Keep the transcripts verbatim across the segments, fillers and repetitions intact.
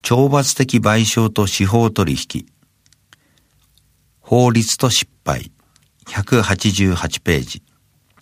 懲罰的賠償と司法取引、法律と失敗、ひゃくはちじゅうはちページ。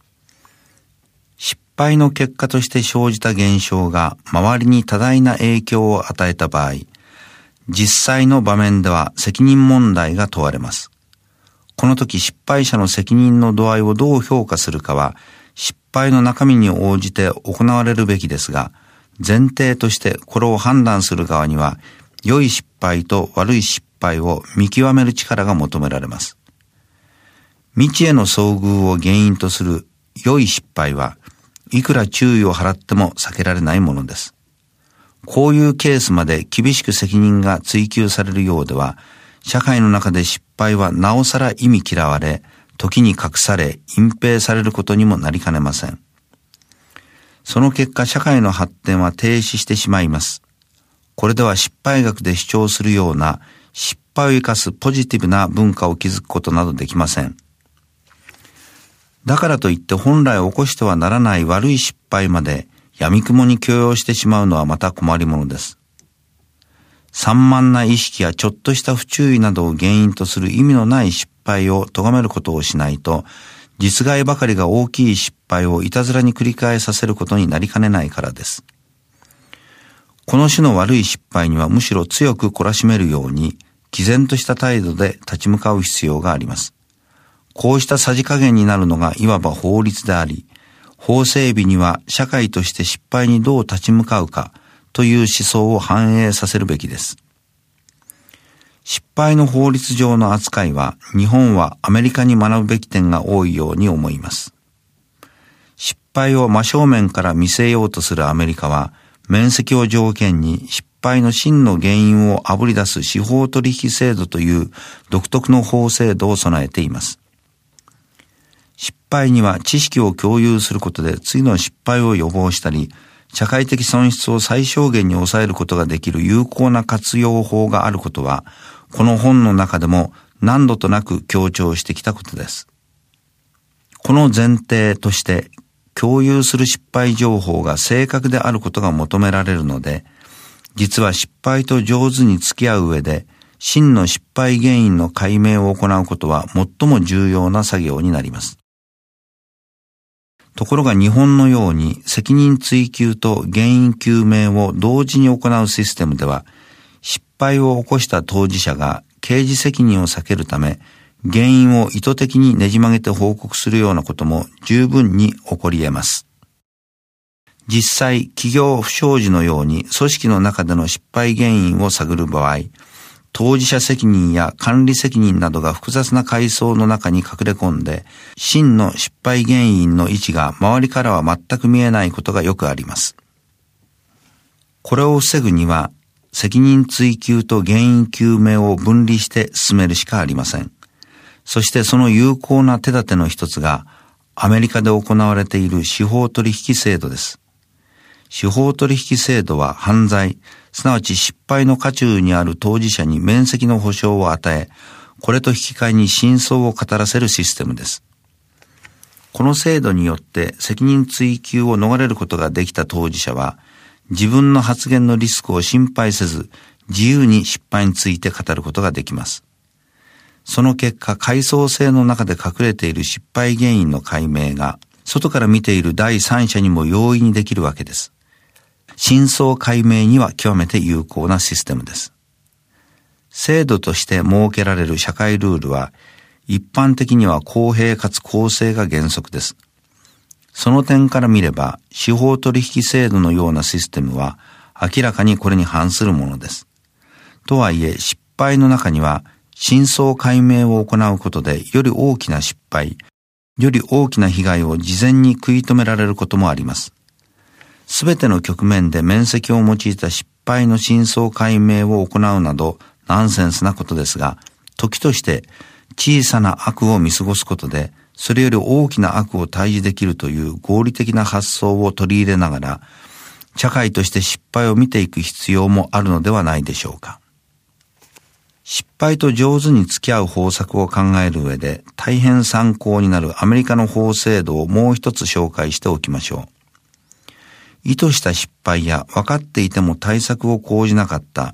失敗の結果として生じた現象が周りに多大な影響を与えた場合、実際の場面では責任問題が問われます。この時失敗者の責任の度合いをどう評価するかは、失敗の中身に応じて行われるべきですが、前提としてこれを判断する側には、良い失敗と悪い失敗を見極める力が求められます。未知への遭遇を原因とする良い失敗はいくら注意を払っても避けられないものです。こういうケースまで厳しく責任が追及されるようでは、社会の中で失敗はなおさら忌み嫌われ、時に隠され、隠蔽されることにもなりかねません。その結果、社会の発展は停止してしまいます。これでは失敗学で主張するような失敗を生かすポジティブな文化を築くことなどできません。だからといって本来起こしてはならない悪い失敗まで闇雲に許容してしまうのはまた困りものです。散漫な意識やちょっとした不注意などを原因とする意味のない失敗を咎めることをしないと、実害ばかりが大きい失敗をいたずらに繰り返させることになりかねないからです。この種の悪い失敗にはむしろ強く懲らしめるように、毅然とした態度で立ち向かう必要があります。こうしたさじ加減になるのがいわば法律であり、法整備には社会として失敗にどう立ち向かうかという思想を反映させるべきです。失敗の法律上の扱いは日本はアメリカに学ぶべき点が多いように思います。失敗を真正面から見せようとするアメリカは、免責を条件に失敗の真の原因をあぶり出す司法取引制度という独特の法制度を備えています。失敗には知識を共有することで次の失敗を予防したり、社会的損失を最小限に抑えることができる有効な活用法があることは、この本の中でも何度となく強調してきたことです。この前提として、共有する失敗情報が正確であることが求められるので、実は失敗と上手に付き合う上で、真の失敗原因の解明を行うことは最も重要な作業になります。ところが日本のように責任追及と原因究明を同時に行うシステムでは、失敗を起こした当事者が刑事責任を避けるため、原因を意図的にねじ曲げて報告するようなことも十分に起こり得ます。実際、企業不祥事のように組織の中での失敗原因を探る場合、当事者責任や管理責任などが複雑な階層の中に隠れ込んで、真の失敗原因の位置が周りからは全く見えないことがよくあります。これを防ぐには、責任追及と原因究明を分離して進めるしかありません。そしてその有効な手立ての一つが、アメリカで行われている司法取引制度です。司法取引制度は犯罪、すなわち失敗の渦中にある当事者に免責の保証を与え、これと引き換えに真相を語らせるシステムです。この制度によって責任追及を逃れることができた当事者は、自分の発言のリスクを心配せず、自由に失敗について語ることができます。その結果、階層性の中で隠れている失敗原因の解明が、外から見ている第三者にも容易にできるわけです。真相解明には極めて有効なシステムです。制度として設けられる社会ルールは、一般的には公平かつ公正が原則です。その点から見れば、司法取引制度のようなシステムは、明らかにこれに反するものです。とはいえ、失敗の中には、真相解明を行うことで、より大きな失敗、より大きな被害を事前に食い止められることもあります。すべての局面で免責を用いた失敗の真相解明を行うなどナンセンスなことですが、時として小さな悪を見過ごすことで、それより大きな悪を退治できるという合理的な発想を取り入れながら、社会として失敗を見ていく必要もあるのではないでしょうか。失敗と上手に付き合う方策を考える上で大変参考になるアメリカの法制度をもう一つ紹介しておきましょう。意図した失敗や分かっていても対策を講じなかった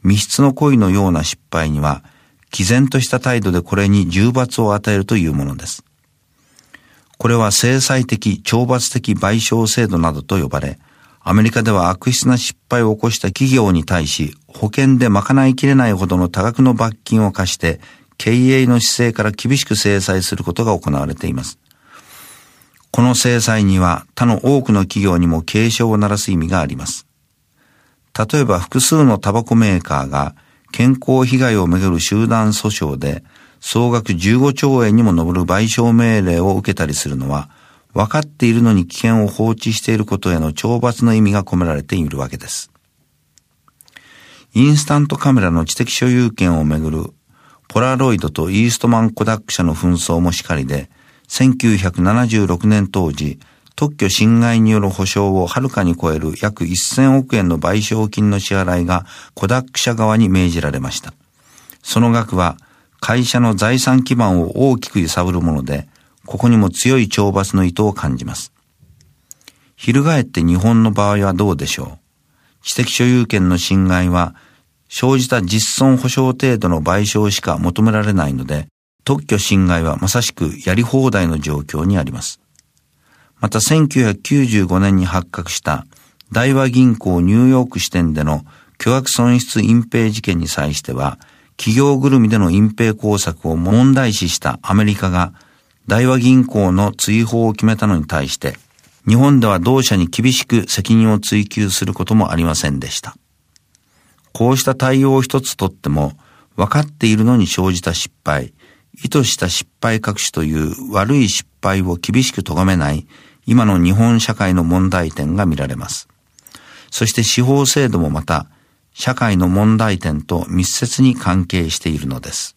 密室の恋のような失敗には、毅然とした態度でこれに重罰を与えるというものです。これは制裁的、懲罰的賠償制度などと呼ばれ、アメリカでは悪質な失敗を起こした企業に対し、保険で賄いきれないほどの多額の罰金を課して、経営の姿勢から厳しく制裁することが行われています。この制裁には他の多くの企業にも警鐘を鳴らす意味があります。例えば複数のタバコメーカーが健康被害をめぐる集団訴訟で総額じゅうごちょうえんにも上る賠償命令を受けたりするのは、分かっているのに危険を放置していることへの懲罰の意味が込められているわけです。インスタントカメラの知的所有権をめぐるポラロイドとイーストマンコダック社の紛争もしかりで、せんきゅうひゃくななじゅうろくねん当時、特許侵害による補償をはるかに超える約せんおくえんの賠償金の支払いがコダック社側に命じられました。その額は会社の財産基盤を大きく揺さぶるもので、ここにも強い懲罰の意図を感じます。翻って日本の場合はどうでしょう。知的所有権の侵害は生じた実損保証程度の賠償しか求められないので、特許侵害はまさしくやり放題の状況にあります。またせんきゅうひゃくきゅうじゅうごねんに発覚した大和銀行ニューヨーク支店での巨額損失隠蔽事件に際しては、企業ぐるみでの隠蔽工作を問題視したアメリカが大和銀行の追放を決めたのに対して、日本では同社に厳しく責任を追及することもありませんでした。こうした対応を一つとっても、分かっているのに生じた失敗、意図した失敗隠しという悪い失敗を厳しく咎めない今の日本社会の問題点が見られます。そして司法制度もまた社会の問題点と密接に関係しているのです。